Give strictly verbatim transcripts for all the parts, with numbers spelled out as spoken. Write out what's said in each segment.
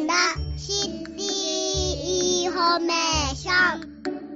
田シティインフォメーション。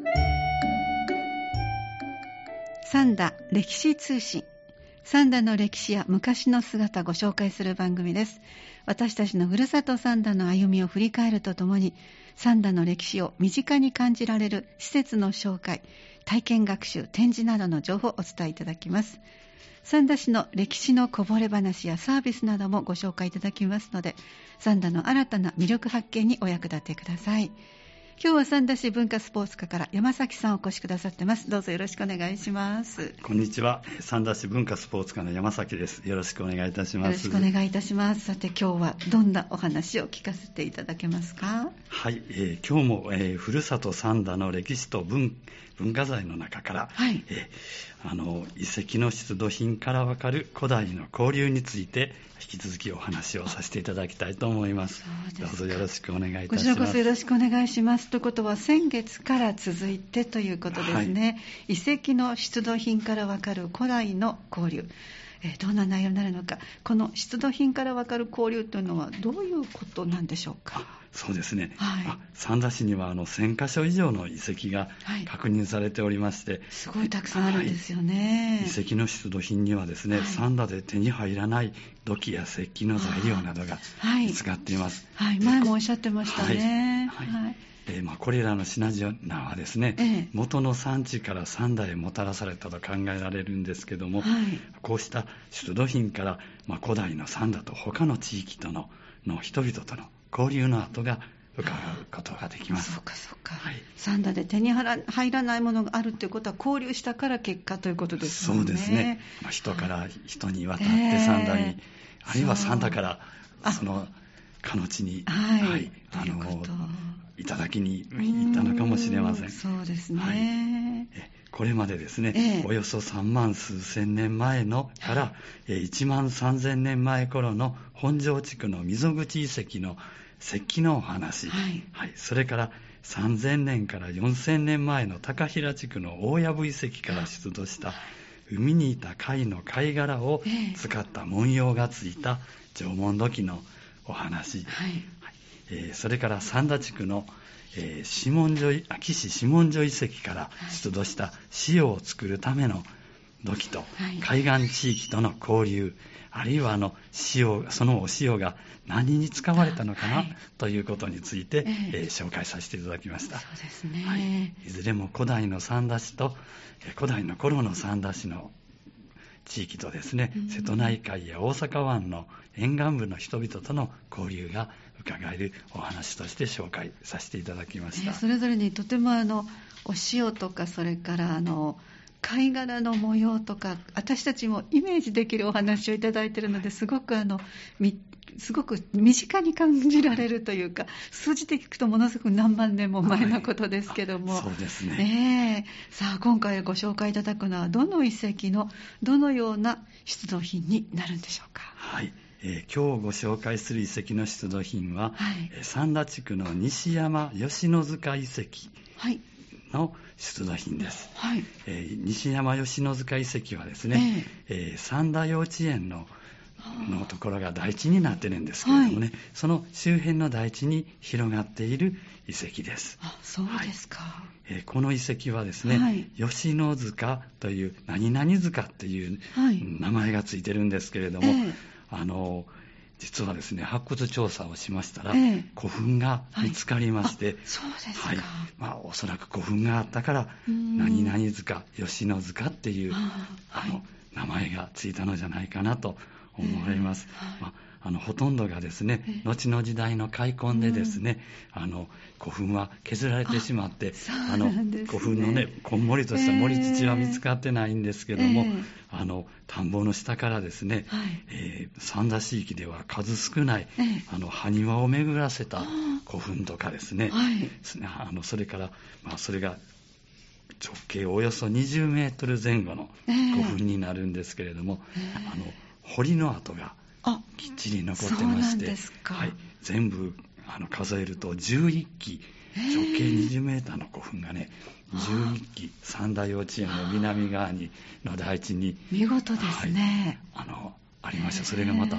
三田歴史通信。三田の歴史や昔の姿をご紹介する番組です。私たちのふるさと三田の歩みを振り返るとともに、三田の歴史を身近に感じられる施設の紹介、体験学習、展示などの情報をお伝えいただきます。三田市の歴史のこぼれ話やサービスなどもご紹介いただきますので、三田の新たな魅力発見にお役立てください。今日は三田市文化スポーツ課から山崎さんお越しくださってます。どうぞよろしくお願いします。 こんにちは。三田市文化スポーツ課の山崎です。よろしくお願いいたします。 よろしくお願いいたします。さて今日はどんなお話を聞かせていただけますか？ はい、えー、今日も、えー、ふるさと三田の歴史と 文, 文化財の中から、はいえー、あの遺跡の出土品からわかる古代の交流について引き続きお話をさせていただきたいと思います。どうぞよろしくお願いいたします。 こちらこそよろしくお願いします。ということは先月から続いてということですね、はい、遺跡の出土品からわかる古代の交流、えー、どんな内容になるのか。この出土品からわかる交流というのはどういうことなんでしょうか？ そうですね、はい、 あ三田市にはあのせんかしょ以上の遺跡が確認されておりまして、はい、 すごいたくさんあるんですよね、 はい、遺跡の出土品にはですね、はい、三田で手に入らない土器や石器の材料などが見つかっています。 はい、はい、前もおっしゃってましたね。 はいはいはいえーまあ、これらの品々はですね、ええ、元の産地から三田へもたらされたと考えられるんですけども、はい、こうした出土品から、まあ、古代の三田と他の地域と の, の人々との交流の跡が伺うことができます。 そうかそうか、はい、三田で手に入らないものがあるということは交流したから結果ということですよね。 そうですね、まあ、人から人に渡って三田に、えー、あるいは三田からそのかの地に、 はいはい、あのいただきに行ったのかもしれません。 そうですね、はい、 えこれまでですね、ええ、およそさんまん数千年前のから、えいちまんさんぜんねんまえ頃の本庄地区の溝口遺跡の石器のお話、はいはい、それからさんぜんねんからよんせんねんまえの高平地区の大藪遺跡から出土した海にいた貝の貝殻を使った文様がついた縄文土器のお話、はいはいえー、それから三田地区の、えー、指紋所秋市指紋所遺跡から出土した塩を作るための土器と、はい、海岸地域との交流、あるいはあの塩そのお塩が何に使われたのかな、はい、ということについて、えーえー、紹介させていただきました。 そうですね、 はい、いずれも古代の三田市と古代の頃の三田市の地域とですね、うん、瀬戸内海や大阪湾の沿岸部の人々との交流が伺えるお話として紹介させていただきました。 えー、それぞれにとてもあのお塩とかそれからあの貝殻の模様とか私たちもイメージできるお話をいただいているので、すごくあのみすごく身近に感じられるというか、数字で聞くとものすごく何万年も前のことですけども、 はい、そうですね、 えー、さあ今回ご紹介いただくのはどの遺跡のどのような出土品になるんでしょうか？ はい、えー、今日ご紹介する遺跡の出土品は、はい、三田地区の西山吉野塚遺跡の出土品です。はいえー、西山吉野塚遺跡はですね、えーえー、三田幼稚園ののところが台地になっているんですけれどもね、はい、その周辺の台地に広がっている遺跡です。 あ、そうですか。 はいえー、この遺跡はですね、はい、吉野塚という何々塚っていう名前がついてるんですけれども、はいえー、あの実はですね発掘調査をしましたら、えー、古墳が見つかりまして、はい、 そうですか、 はいまあ、おそらく古墳があったから何々塚吉野塚っていうああの、はい、名前がついたのじゃないかなと思われます。えーはいまあ、あのほとんどがですね、えー、後の時代の開墾でですね、うん、あの古墳は削られてしまって、あ、あの古墳のねこんもりとした盛り土は見つかってないんですけども、えー、あの田んぼの下からですね、はいえー、三田市域では数少ない、えー、あの埴輪を巡らせた古墳とかですね、はい、あのそれから、まあ、それが直径およそにじゅうメートル前後の古墳になるんですけれども、えー、あの堀の跡がきっちり残ってまして、はい、全部あの数えるとじゅういっき、直径にじゅうメーターの古墳がねじゅういっき三田幼稚園の南側にの台地に見事ですね、 はい、あのありました。それがまた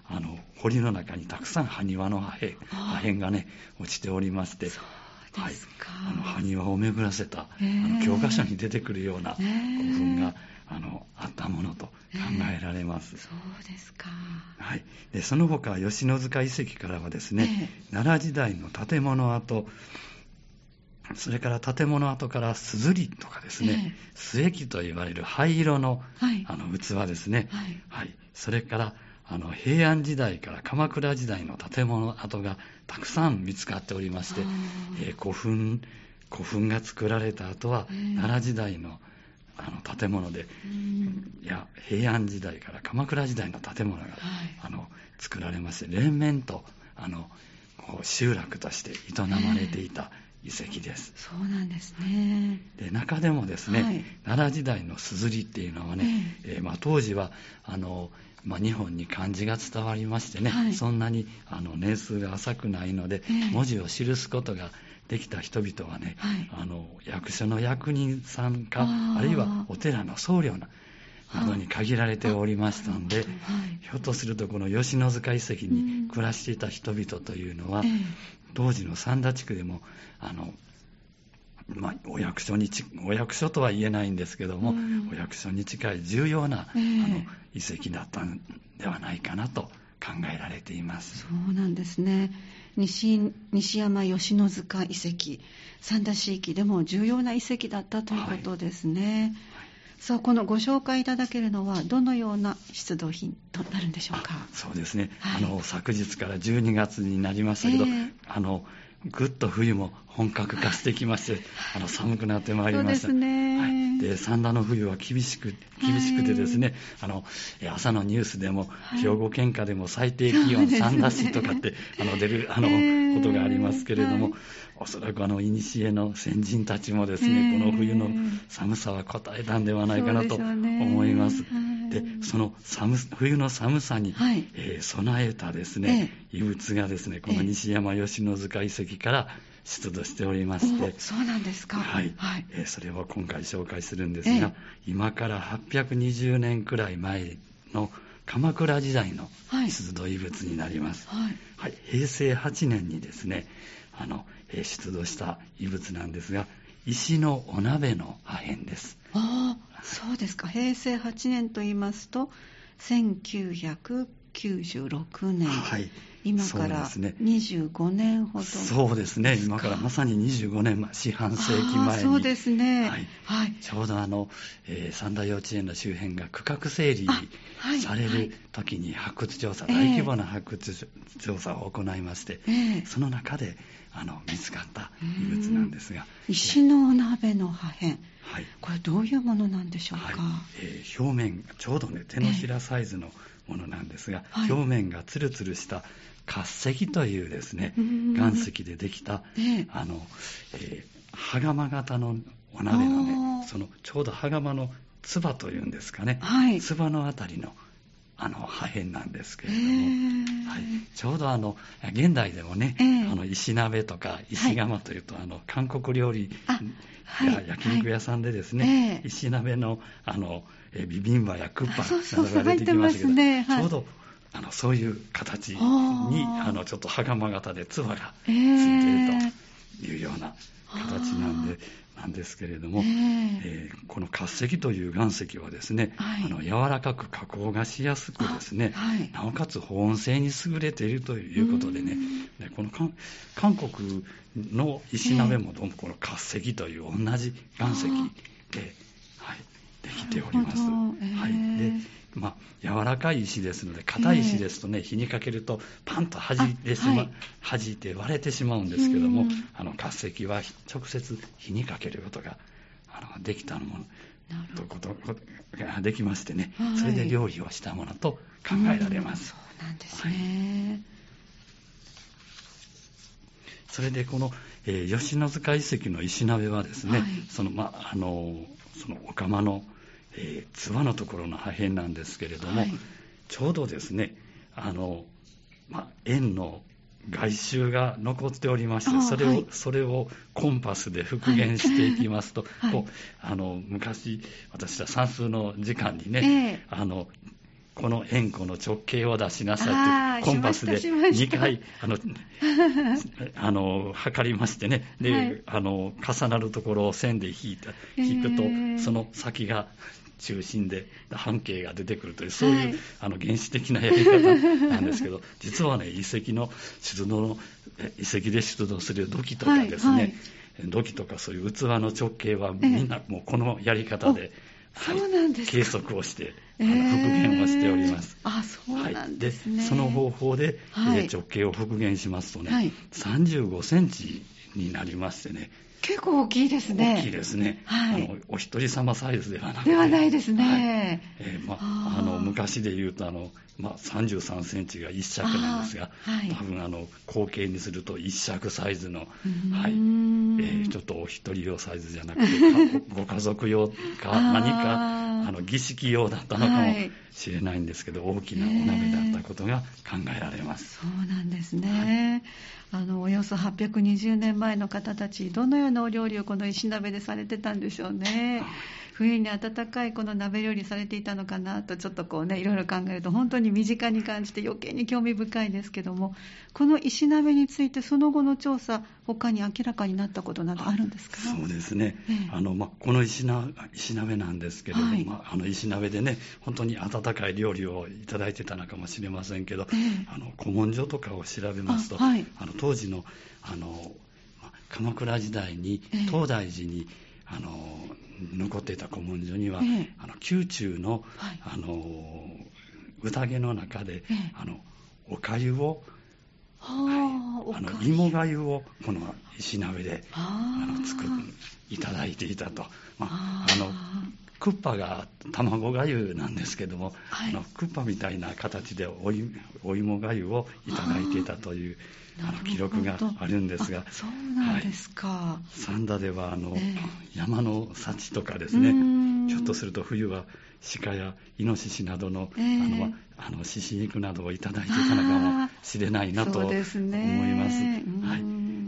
あの堀の中にたくさん埴輪の破片破片がね落ちておりまして、 そうですか、 はい、あの埴輪を巡らせた、えー、あの教科書に出てくるような古墳が、えー、あのあったものと考えられます、えー、 そうですか、 はい、 でその他吉野塚遺跡からはですね、えー、奈良時代の建物跡、それから建物跡から硯とかですね、えー、須液といわれる灰色 の,、はい、あの器ですね、はいはい、それからあの平安時代から鎌倉時代の建物跡がたくさん見つかっておりまして、えー、古墳古墳が作られた後は、えー、奈良時代のあの建物で、いや平安時代から鎌倉時代の建物が、はい、あの作られまして連綿とあのこう集落として営まれていた遺跡です、 えー、そうなんですね。 で中でもですね、はい、奈良時代の硯っていうのはね、えーえーまあ、当時はあのまあ、日本に漢字が伝わりましてね、はい、そんなにあの年数が浅くないので、えー、文字を記すことができた人々はね、はい、あの役所の役人さんか あ, あるいはお寺の僧侶などに限られておりましたので、はい、ひょっとするとこの吉野塚遺跡に暮らしていた人々というのは、うん、当時の三田地区でもあのまあ、お役所にお役所とは言えないんですけども、うん、お役所に近い重要な、えー、あの遺跡だったんではないかなと考えられています。 そうなんですね。 西, 西山吉野塚遺跡、三田市域でも重要な遺跡だったということですね、はいはい、さあこのご紹介いただけるのはどのような出土品となるんでしょうか。 そうですね、はい、あの昨日からじゅうにがつになりましたけど、えー、あのぐっと冬も本格化してきまして、はい、あの寒くなってまいりました。 そうですね、はい、 で三田の冬は厳しく厳しくてですね、はい、あの朝のニュースでも、はい、兵庫県下でも最低気温三田市とかって、あの出るあの、えー、ことがありますけれども、はい、おそらくあの古の先人たちもですね、えー、この冬の寒さは応えたんではないかなと思います。でその寒冬の寒さに、はい、えー、備えたですね、えー、遺物がですねこの西山吉野塚遺跡から出土しておりまして、 そうなんですか、 はい、はい、えー、それを今回紹介するんですが、えー、今からはっぴゃくにじゅうねんくらい前の鎌倉時代の出土遺物になります、はいはい、平成はちねんにですねあの、えー、出土した遺物なんですが、石のお鍋の破片です。 ああ、そうですか。平成はちねんと言いますとせんきゅうひゃくきゅうじゅうろくねん、はい、今からにじゅうごねんほど、 そうですね、今からまさににじゅうごねん、四半世紀前に、 そうですね、 はいはい、ちょうどあの、えー、三田幼稚園の周辺が区画整理される時に発掘調査、はいはい、大規模な発掘調査を行いまして、えー、その中であの見つかった遺物なんですが、 石のお鍋の破片、はい、これどういうものなんでしょうか。はい、 えー、表面ちょうどね手のひらサイズのものなんですが、えー、表面がツルツルした滑石というですね、岩石でできた、えー、あの、えー、羽釜型のお鍋のね、そのちょうど羽釜のつばというんですかね、はい、つばのあたりのあの破片なんですけれども、えーはい、ちょうどあの現代でもね、えー、あの石鍋とか石窯というと、はい、あの韓国料理や焼肉屋さんでですね、はいはい、石鍋のあのビビンバやクッパなどが出てきましたけど、ね、はい、ちょうどあのそういう形にあのちょっと羽釜型でつばがついているというような形なんで、なんですけれども、えーえー、この滑石という岩石はですね、はい、あの柔らかく加工がしやすくですね、はい、なおかつ保温性に優れているということでね、でこの韓国の石鍋もどうもこの滑石という同じ岩石で、はい、できております。えー、はい、でまあ、柔らかい石ですので、硬い石ですとね、火にかけるとパンと弾いてしま、はい、弾いて割れてしまうんですけども、あの滑石は直接火にかけることがあのできたものということができましてね、はい、それで料理をしたものと考えられます。 そうなんですね。はい、 それでこの、えー、吉野塚遺跡の石鍋はですね、はい、そのまああのそのお釜のえー、つばのところの破片なんですけれども、はい、ちょうどですねあの、まあ、円の外周が残っておりまして、それを、はい、それをコンパスで復元していきますと、はい、こうあの昔私は算数の時間にね、えー、あのこの円弧の直径を出しなさいってコンパスでにかいあのあの測りましてね、で、はい、あの重なるところを線で引いた引くと、その先が中心で半径が出てくるという、そういう、はい、あの原始的なやり方なんですけど、実はね、遺跡の出土の遺跡で出土する土器とかですね、はいはい、土器とかそういう器の直径はみんなもうこのやり方で、はい、そうなんですか。計測をして、あの復元をしております。 えー、あ、そうなんですね。 はい、でその方法で、はい、直径を復元しますとね、はい、さんじゅうごセンチになりましてね、 結構大きいですね。 大きいですね。はい、あのお一人様サイズではなくて。 ではないですね。 はい、えーまあ、あの昔で言うとあの、まあ、さんじゅうさんセンチがいっ尺なんですが、はい、多分あの口径にするといっ尺サイズの、はい、えー、ちょっとお一人用サイズじゃなくてご家族用か何かあの儀式用だったのかもしれないんですけど、はい、大きなお鍋だったことが考えられます。 えー、そうなんですね。はい、あのおよそはっぴゃくにじゅうねんまえの方たち、どのようなお料理をこの石鍋でされてたんでしょうね。冬に温かいこの鍋料理されていたのかなと、ちょっとこうね、いろいろ考えると本当に身近に感じて余計に興味深いですけども、この石鍋についてその後の調査、他に明らかになったことなどあるんですか？ そうですね、ええ、あのま、この 石, な石鍋なんですけれども、はい、ま、あの石鍋でね、本当に温かい料理をいただいてたのかもしれませんけど、ええ、あの古文書とかを調べますと、あ、はい、あの当時の、あの鎌倉時代に東大寺に、ええ、あの残っていた古文書には、ええ、あの宮中の、はい、あの宴の中で、ええ、あのお粥を、はい、あの芋粥をこの石鍋であの作るいただいていたと、まあ、あのクッパが卵粥なんですけども、はい、あのクッパみたいな形で お, いお芋粥をいただいていたというあの記録があるんですが、 そうなんですか。はい、 三田ではあの、えー、山の幸とかですね、ひょっとすると冬は鹿やイノシシなどの、えー、あのあの獅子肉などをいただいていたのかもしれないなと思います。はい、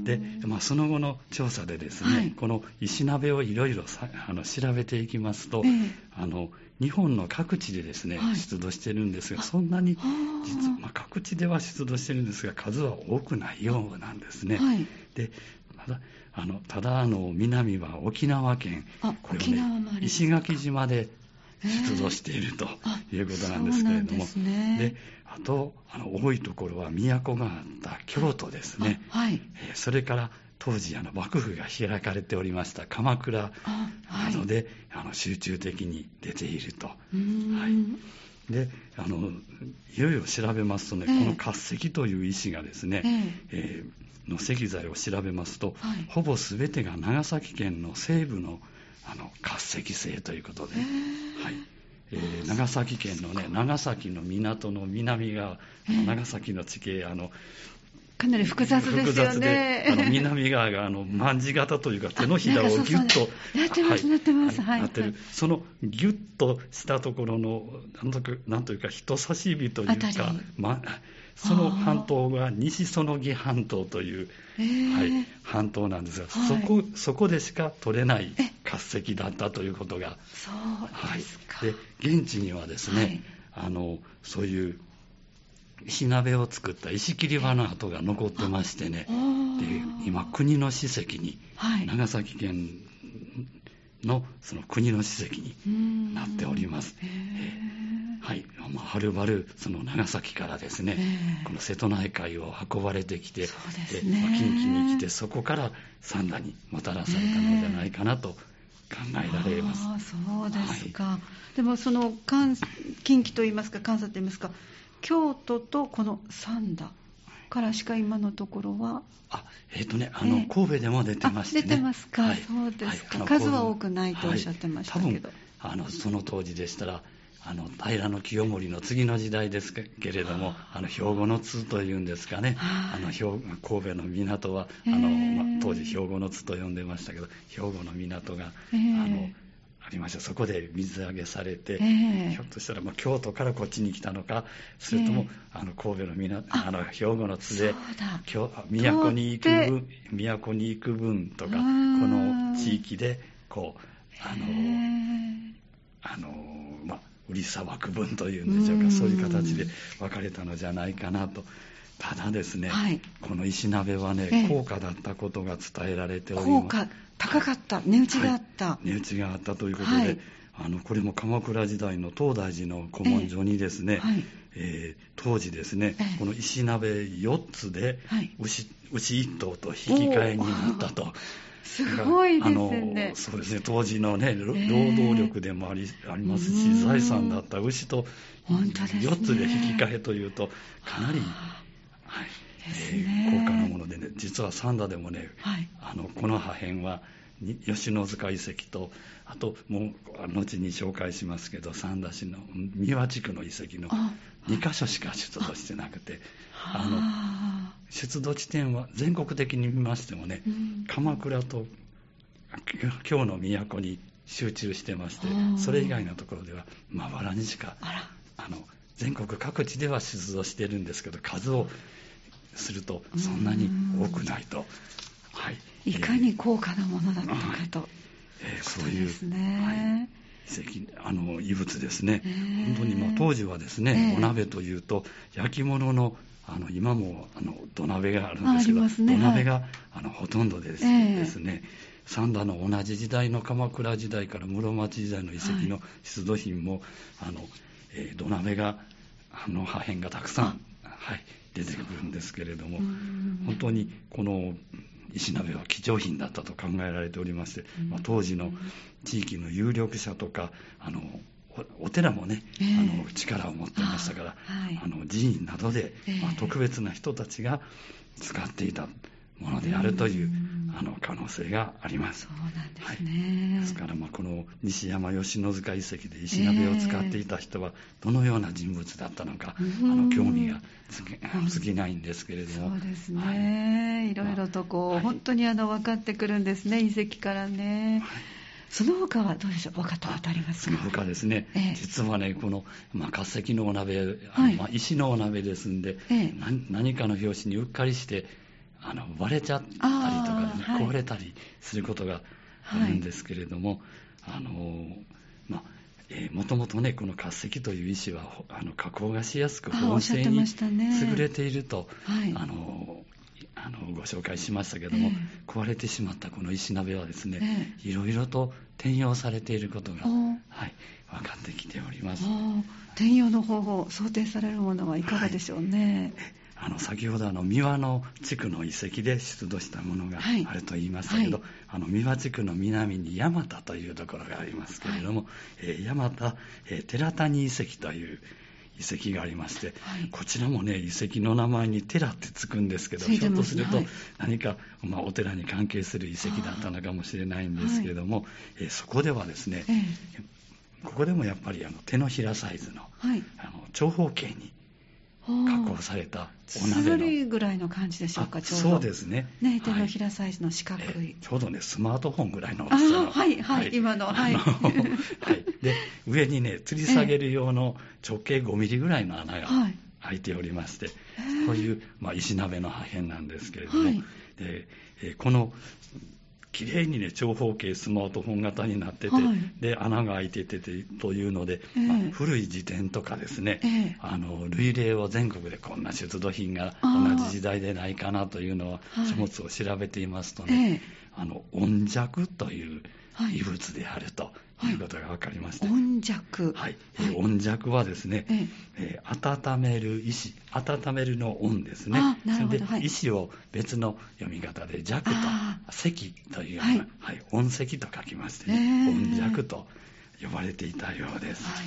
で、まあ、その後の調査でですね、はい、この石鍋をいろいろ調べていきますと、えー、あの日本の各地でですね、はい、出土してるんですが、そんなに実は、まあ、各地では出土してるんですが、数は多くないようなんですね。はい、でただあのただあの南は沖縄県、これをね、石垣島で出土しているということなんですけれども、えー、で、ね、あとあの多いところは都があった京都ですね、はい、えー、それから当時あの幕府が開かれておりました鎌倉などで、はい、あの集中的に出ていると。はい、であのいろいろ調べますとね、えー、この褐石という石がですね、えーえー、の石材を調べますと、はい、ほぼ全てが長崎県の西部のあの褐石製ということで、はい、えー、長崎県のね、長崎の港の南側、長崎の地形、あのかなり複雑ですよね。 複雑で、あの南側があの卍形というか、手のひらをギュッとなってます、なってます、はい、 なってる、そのギュッとしたところのなんというか人差し指というか、ま、その半島が西園木半島という、はい、半島なんですが、はい、そこ、そこでしか取れない褐石だったということが、 そうですか。 はい、で現地にはですね、はい、あのそういう石鍋を作った石切り場の跡が残ってましてね、で今国の史跡に、はい、長崎県のその国の史跡になっております。えー、はい、まあ、はるばるその長崎からですね、えー、この瀬戸内海を運ばれてきて、そうですね、で、まあ、近畿に来て、そこから三田にもたらされたのじゃないかなと考えられます。 あ、そうですか。はい、でもその近畿といいますか、関西といいますか、京都とこの三田からしか今のところは、 あ、えっ、ー、とね、あの、えー、神戸でも出てましてね。 出てますか、はい、そうですか、はい、数は多くないとおっしゃってましたけど、 はい、多分あのその当時でしたら、あの平清盛の次の時代ですけれども、あの兵庫の津というんですかね、あの兵神戸の港はあの、ま、当時兵庫の津と呼んでましたけど、兵庫の港が、あのありました。そこで水揚げされて、えー、ひょっとしたら、まあ、京都からこっちに来たのか、それとも、えー、あの神戸の港、あの兵庫の津で都に行く分都に行く分とか、この地域でこうあの、えー、あのまあ売りさばく分というんでしょうか、そういう形で分かれたのじゃないかなと。ただですね、はい、この石鍋はね、ええ、高価だったことが伝えられております。 高価、高かった、値打ちがあった、はい、値打ちがあったということで、はい、あのこれも鎌倉時代の東大寺の古文書にですね、ええはいえー、当時ですね、ええ、この石鍋よっつで 牛,、はい、牛いっ頭と引き換えになったと。 すごいですね。 あのそうですね、当時のね、労働力でもあ り,、えー、ありますし、財産だった牛とよっつで引き換えというと、かなり、はいえー、高価なものでね、実は三田でもね、はい、あのこの破片は吉野塚遺跡と、あともう後に紹介しますけど、三田市の三輪地区の遺跡のにかしょしか出土してなくて、あの出土地点は全国的に見ましてもね、うん、鎌倉と京の都に集中してまして、それ以外のところではまばらにしか、ああの全国各地では出土してるんですけど、数をするとそんなに多くないと、 はい、いかに高価なものだったかと、 えーえー、そういう、はい、遺跡、あの遺物ですね、えー、本当に、まあ、当時はですね、えー、お鍋というと焼き物の、あの今もあの土鍋があるんですけど、ね、土鍋が、はい、あのほとんどです、えー、ですね。三田の同じ時代の鎌倉時代から室町時代の遺跡の出土品も、はい、あのえー、土鍋があの破片がたくさん、はい、出てくるんですけれども、本当にこの石鍋は貴重品だったと考えられておりまして、まあ、当時の地域の有力者とか、あの お, お寺もね、えー、あの力を持っていましたから、あ、はい、あの寺院などで、えーまあ、特別な人たちが使っていたものであるという、あの可能性があります。 そうなんですね。 はい、ですから、まあ、この西山吉野塚遺跡で石鍋を使っていた人はどのような人物だったのか、えー、あの興味が尽きないんですけれども、 そうですね、はい、いろいろとこう、はい、本当にあの分かってくるんですね、遺跡からね。はい、その他はどうでしょう、分かったことありますか？ その他ですね、ええ、実はね、この、まあ、化石のお鍋、あのまあ、石のお鍋ですんで、ええ、何, 何かの拍子にうっかりしてあの割れちゃったりとかですね、はい、壊れたりすることがあるんですけれども、はい、あのまあえー、もともとね、この化石という石はあの加工がしやすく保温性に優れていると、はい、あのあのご紹介しましたけども、えー、壊れてしまったこの石鍋はですね、えー、いろいろと転用されていることが、はい、分かってきております。 転用の方法、想定されるものはいかがでしょうね。 はい、あの先ほどあの三輪の地区の遺跡で出土したものがあると言いましたけど、はい、あの三輪地区の南に山田というところがありますけれども、はい、えー、山田、えー、寺谷遺跡という遺跡がありまして、はい、こちらもね、遺跡の名前に寺ってつくんですけど、ひょっとすると何か、まあ、お寺に関係する遺跡だったのかもしれないんですけれども、はい、えー、そこではですね、えー、ここでもやっぱりあの手のひらサイズの、はい、あの長方形に加工されたお鍋の、 つぐらいの感じでしょうか、ちょうど。 そうですね。 ね、手のひらサイズの四角い、はい、 ちょうどね、スマートフォンぐらいの大きさの。 はい、はい、はい、今の、はい。 はい。で、上にね、吊り下げる用の直径ごミリぐらいの穴が開いておりまして、はい、こういう、まあ、石鍋の破片なんですけれども、はい、でえー、この、きれいにね、長方形スマートフォン型になってて、はい、で穴が開いててというので、えーまあ、古い辞典とかですね、えー、あの類例を全国でこんな出土品が同じ時代でないかなというのは書物を調べていますとね、えー、あの温石という遺物であるということが分かりました。 温石、 はい、えー、温石はですね、えーえー、温める石、温めるの温ですね。それで、はい、石を別の読み方で石と石というような、はいはい、温石と書きましてね、温石と呼ばれていたようです。はい、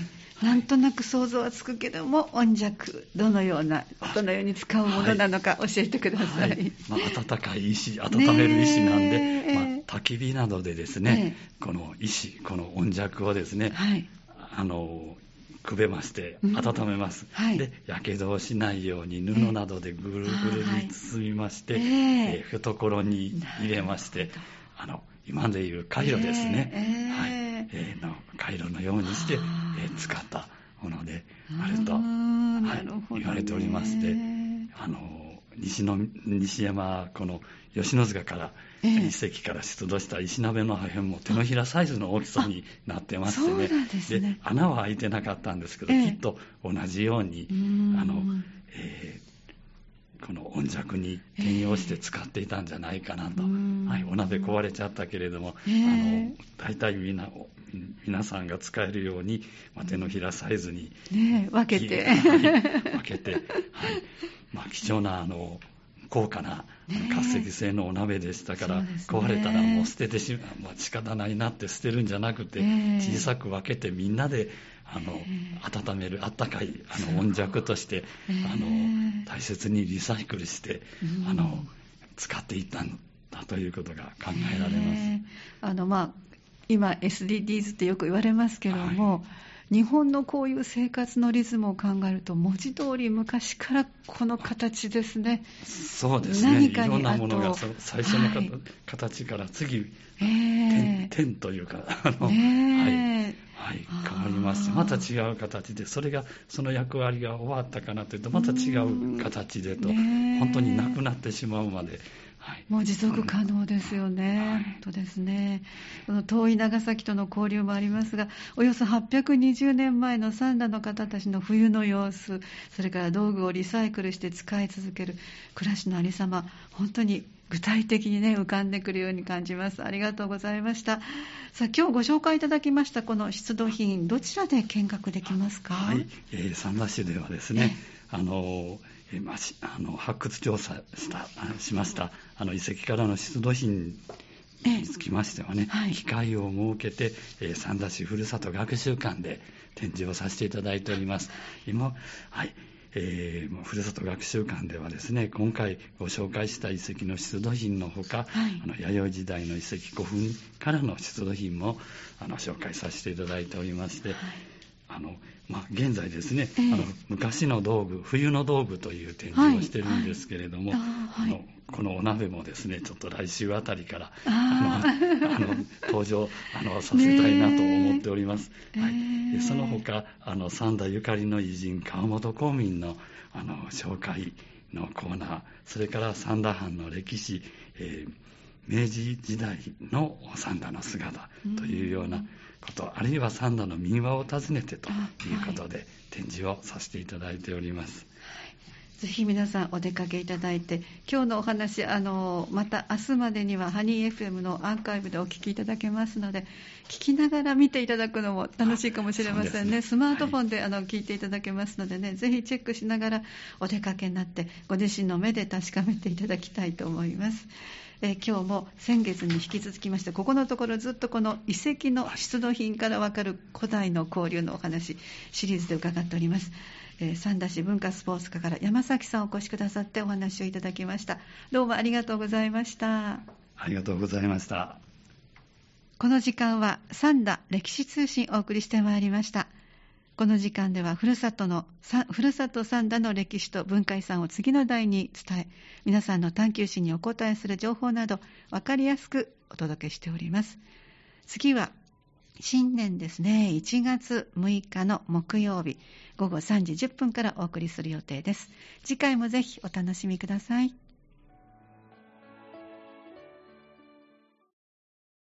なんとなく想像はつくけども、温石、どのような、どのように使うものなのか教えてください。はいはい、 まあ、温かい石、温める石なんで、まあ、焚き火などでですね、この石、この温石をですね、はい、あのくべまして温めます、うん、はい、でやけどをしないように布などでぐるぐるに包みまして、えーえー、懐に入れまして、あの今でいうカイロですね、えーはい、えー、のカイロのようにして、えー、使ったものであると、はい、言われておりまして、あの西の西山この吉野塚から、えー、遺跡から出土した石鍋の破片も手のひらサイズの大きさになってましてね。 そうなんですね。 で穴は開いてなかったんですけど、えー、きっと同じようにあの、えー、この温石に転用して使っていたんじゃないかなと、えーはい、お鍋壊れちゃったけれども、えー、あの大体みんな皆さんが使えるように、まあ、手のひらサイズに、 ね、分けて、 はい、分けて、はいまあ、貴重なあの高価な活石製のお鍋でしたから、ね、壊れたらもう捨ててしまう、まあ、仕方ないなって捨てるんじゃなくて、小さく分けてみんなであの温めるあったかいあの温石としてあの大切にリサイクルしてあの使っていったんだということが考えられます。 あの、まあ、今 エスディージーズ ってよく言われますけれども、はい、日本のこういう生活のリズムを考えると文字通り昔からこの形ですね。 そうですね。何かにいろんなものが最初の、はい、形から次、えー、点, 点というかあの、ねはいはい、変わりましてまた違う形でそれがその役割が終わったかなというとまた違う形でと、ね、本当になくなってしまうまで。はい、 もう持続可能ですよね、はい、本当ですね。この遠い長崎との交流もありますが、およそはっぴゃくにじゅうねんまえの三田の方たちの冬の様子、それから道具をリサイクルして使い続ける暮らしのありさま、本当に具体的にね浮かんでくるように感じます。ありがとうございました。さあ今日ご紹介いただきましたこの出土品、どちらで見学できますか？ はい、えー、三田市ではですね、あのえまあ、あの発掘調査したしましたあの遺跡からの出土品につきましてはね、はい、機会を設けて、えー、三田市ふるさと学習館で展示をさせていただいております。今、はいえー、ふるさと学習館ではですね、今回ご紹介した遺跡の出土品のほか、はい、あの弥生時代の遺跡古墳からの出土品もあの紹介させていただいておりまして、はいあのまあ、現在ですね、えー、あの昔の道具冬の道具という展示をしてるんですけれども、はいはい、あのこのお鍋もですねちょっと来週あたりからあのあの登場あのさせたいなと思っております、ねはい、でその他あの三田ゆかりの偉人川本公民のあの紹介のコーナー、それから三田藩の歴史、えー、明治時代の三田の姿というようなこと、あるいは三田の民話を訪ねてということで展示をさせていただいております。 ぜひ皆さんお出かけいただいて、今日のお話あのまた明日までにはハニー エフエム のアーカイブでお聞きいただけますので、聞きながら見ていただくのも楽しいかもしれません ね, ねスマートフォンで、はい、あの聞いていただけますのでね、ぜひチェックしながらお出かけになってご自身の目で確かめていただきたいと思います。えー、今日も先月に引き続きまして、ここのところずっとこの遺跡の出土品からわかる古代の交流のお話シリーズで伺っております。えー、三田市文化スポーツ課から山崎さんお越しくださってお話をいただきました。どうもありがとうございました。 ありがとうございました。 この時間は三田歴史通信をお送りしてまいりました。この時間ではふるさとのふるさと三田の歴史と文化遺産を次の代に伝え、皆さんの探求心にお答えする情報など分かりやすくお届けしております。次は新年ですね、いちがつむいかの木曜日ごごさんじじゅっぷんからお送りする予定です。次回もぜひお楽しみください。